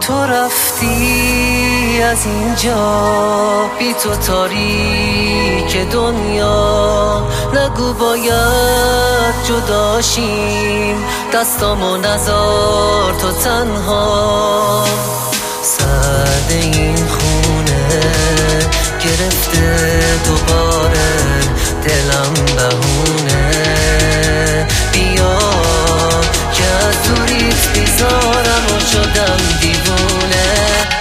تو رفتی از اینجا، بی تو تاریک دنیا. نگو باید جداشیم، دستامو نذار تو تنها. سرد این خونه گرفته دوباره دلم بهونه. بیا که از دوریت بیزارم و شدم دیوونه.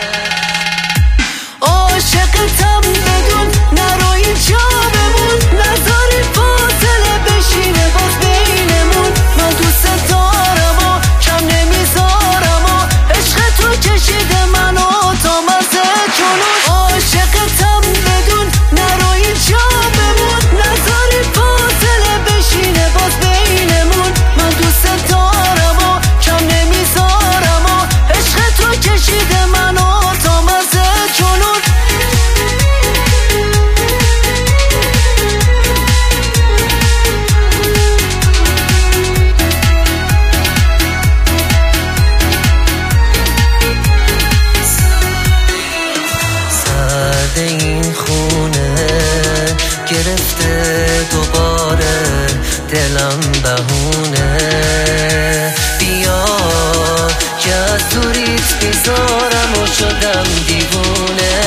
عاشقتم بدون نرو اینجا بمون، نذاری فاصله بشینه باز بینمون. من دوست دارم و کم نمیذارم و عشق تو کشیده منو تا مرز جنون. عاشقتم بدون نرو اینجا بمون، نذاری فاصله بشینه باز بینمون. من دوست دارم و کم نمیذارم و عشق تو کشیده منو تا مرز جنون. سرد این خونه گرفته دوباره دلم بهونه. بیا که از دوریت بیزارم و شدم دیوونه.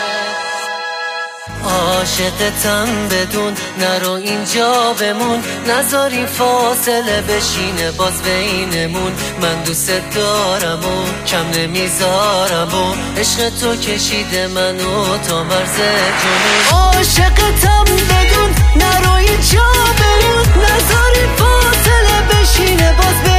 عاشقتم بدون نرو اینجا بمون، نذاری فاصله بشینه باز بینمون. من دوست دارم و کم نمیذارم و عشق تو کشیده منو تا مرز جنون. عاشقتم بدون نرو اینجا بمون، نذاری فاصله بشینه باز بینمون.